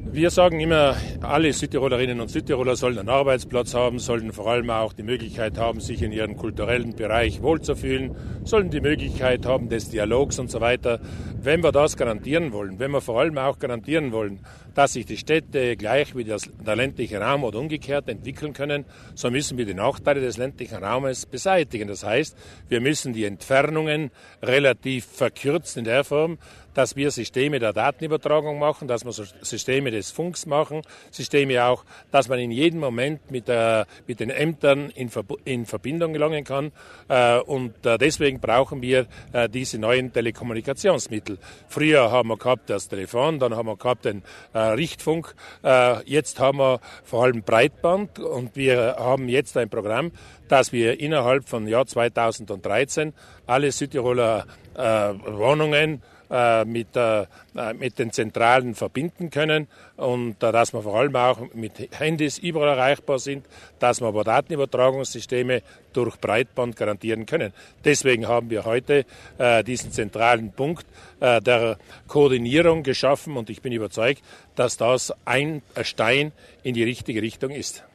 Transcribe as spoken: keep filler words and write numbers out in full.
Wir sagen immer, alle Südtirolerinnen und Südtiroler sollen einen Arbeitsplatz haben, sollen vor allem auch die Möglichkeit haben, sich in ihrem kulturellen Bereich wohlzufühlen, sollen die Möglichkeit haben des Dialogs und so weiter. Wenn wir das garantieren wollen, wenn wir vor allem auch garantieren wollen, dass sich die Städte gleich wie das, der ländliche Raum oder umgekehrt entwickeln können, so müssen wir die Nachteile des ländlichen Raumes beseitigen. Das heißt, wir müssen die Entfernungen relativ verkürzen in der Form, dass wir Systeme der Datenübertragung machen, dass wir Systeme des Funks machen, Systeme auch, dass man in jedem Moment mit, der, mit den Ämtern in, Ver, in Verbindung gelangen kann. Äh, und äh, deswegen brauchen wir äh, diese neuen Telekommunikationsmittel. Früher haben wir gehabt das Telefon, dann haben wir gehabt den äh, Richtfunk. Äh, jetzt haben wir vor allem Breitband und wir haben jetzt ein Programm, dass wir innerhalb von Jahr zweitausenddreizehn alle Südtiroler äh, Wohnungen Mit, äh, mit den Zentralen verbinden können und äh, dass wir vor allem auch mit Handys überall erreichbar sind, dass wir aber Datenübertragungssysteme durch Breitband garantieren können. Deswegen haben wir heute äh, diesen zentralen Punkt äh, der Koordinierung geschaffen und ich bin überzeugt, dass das ein Stein in die richtige Richtung ist.